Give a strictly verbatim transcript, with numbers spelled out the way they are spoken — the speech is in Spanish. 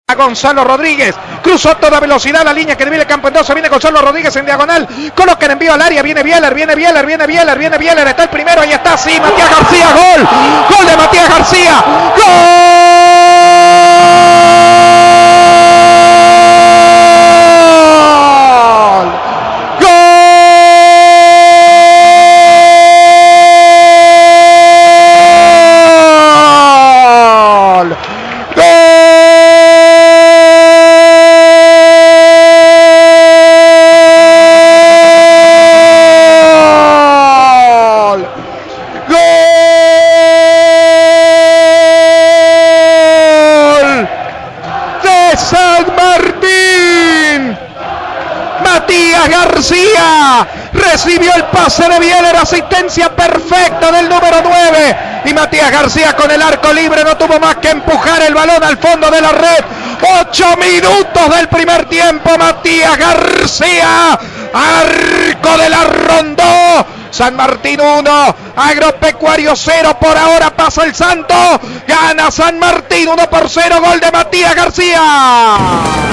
Gonzalo Rodríguez, cruzó toda velocidad la línea que divide el campo en dos, se viene Gonzalo Rodríguez en diagonal, coloca el envío al área, viene Bieler, viene Bieler, viene Bieler, viene Bieler, está el primero, ahí está, sí, Matías García, gol, gol de Matías García, gol. San Martín, Matías García recibió el pase de Bieler, asistencia perfecta del número nueve, y Matías García con el arco libre no tuvo más que empujar el balón al fondo de la red. Ocho minutos del primer tiempo, Matías García, arco de la Rondó. San Martín uno, Agropecuario cero, por ahora pasa el Santo, gana San Martín uno por cero, gol de Matías García.